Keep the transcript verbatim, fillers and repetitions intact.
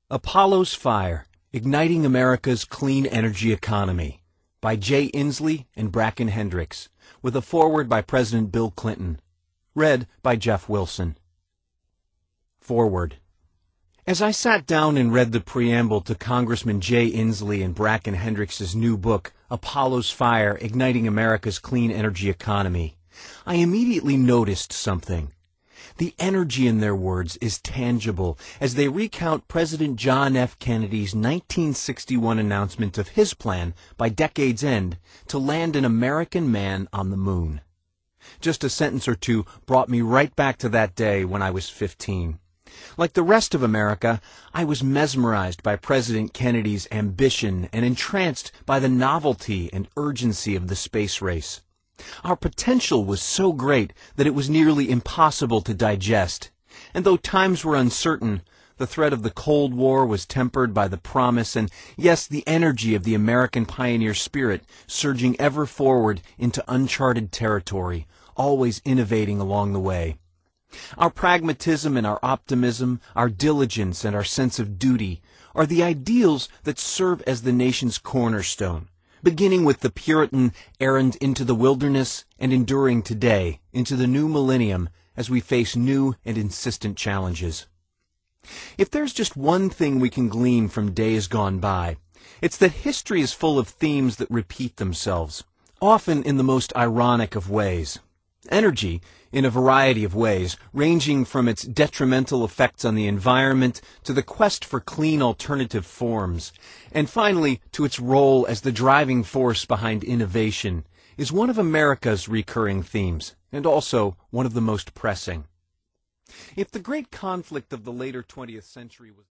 Apollo's Fire, Igniting America's Clean Energy Economy by Jay Inslee and Bracken Hendricks, with a foreword by President Bill Clinton. Read by Jeff Wilson. Foreword. As I sat down and read the preamble to Congressman Jay Inslee and Bracken Hendricks' new book, Apollo's Fire, Igniting America's Clean Energy Economy, I immediately noticed something. The energy in their words is tangible as they recount President John F. Kennedy's nineteen sixty-one announcement of his plan, by decade's end, to land an American man on the moon. Just a sentence or two brought me right back to that day when I was fifteen. Like the rest of America, I was mesmerized by President Kennedy's ambition and entranced by the novelty and urgency of the space race. Our potential was so great that it was nearly impossible to digest, and though times were uncertain, the threat of the Cold War was tempered by the promise and, yes, the energy of the American pioneer spirit surging ever forward into uncharted territory, always innovating along the way. Our pragmatism and our optimism, our diligence and our sense of duty are the ideals that serve as the nation's cornerstone, beginning with the Puritan errand into the wilderness and enduring today into the new millennium as we face new and insistent challenges. If there's just one thing we can glean from days gone by, it's that history is full of themes that repeat themselves, often in the most ironic of ways. Energy, in a variety of ways, ranging from its detrimental effects on the environment to the quest for clean alternative forms, and finally to its role as the driving force behind innovation, is one of America's recurring themes, and also one of the most pressing. If the great conflict of the later twentieth century was